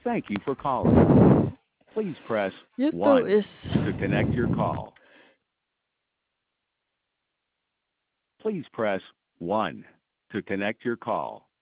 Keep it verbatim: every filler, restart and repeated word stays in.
Thank you for calling. Please press YouTube one is to connect your call. Please press one to connect your call.